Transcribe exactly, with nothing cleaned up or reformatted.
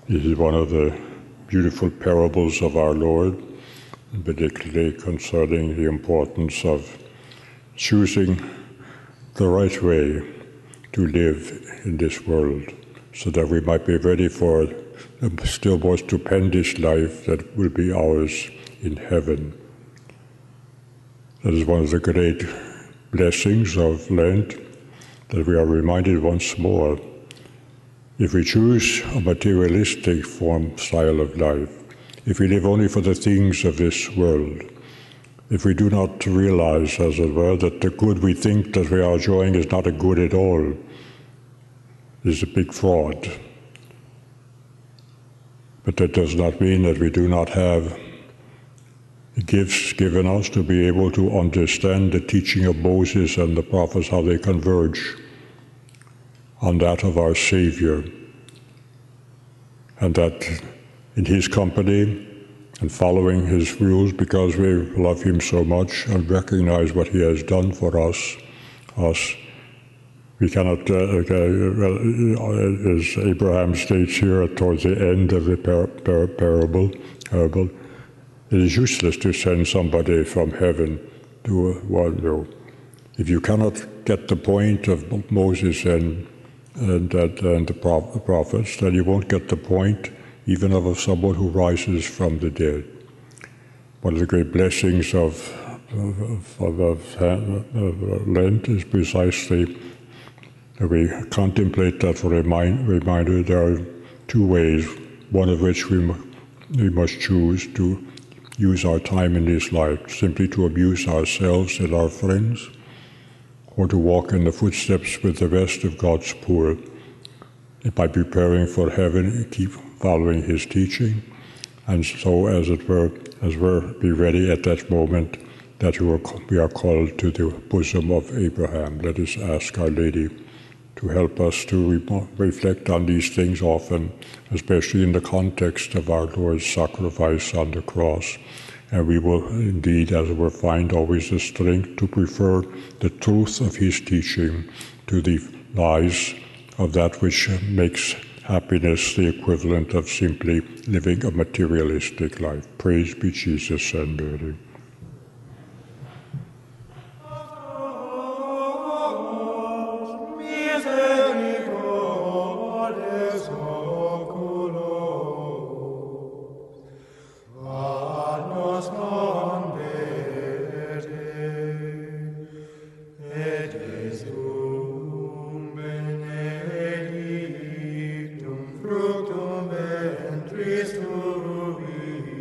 This is one of the beautiful parables of our Lord, particularly concerning the importance of choosing the right way to live in this world, so that we might be ready for the still more stupendous life that will be ours in heaven. That is one of the great blessings of Lent, that we are reminded once more. If we choose a materialistic form style of life, if we live only for the things of this world, if we do not realize, as it were, that the good we think that we are enjoying is not a good at all, is a big fraud. But that does not mean that we do not have the gifts given us to be able to understand the teaching of Moses and the prophets, how they converge on that of our Savior, and that in His company and following His rules, because we love Him so much and recognize what He has done for us, us we cannot, uh, uh, as Abraham states here towards the end of the par par parable, parable, it is useless to send somebody from heaven to one. No. If you cannot get the point of Moses and and, and the prophets, then you won't get the point even of someone who rises from the dead. One of the great blessings of, of, of, of, of Lent is precisely that we contemplate that remind, reminder. There are two ways, one of which we, we must choose to use our time in this life, simply to amuse ourselves and our friends, or to walk in the footsteps with the rest of God's poor, by preparing for heaven, keep following His teaching, and so, as it were, as we're be ready at that moment that we are called to the bosom of Abraham. Let us ask Our Lady to help us to re reflect on these things often, especially in the context of our Lord's sacrifice on the cross. And we will indeed, as it were, find always the strength to prefer the truth of His teaching to the lies of that which makes happiness the equivalent of simply living a materialistic life. Praise be Jesus and Mary. Fructum ventris tui,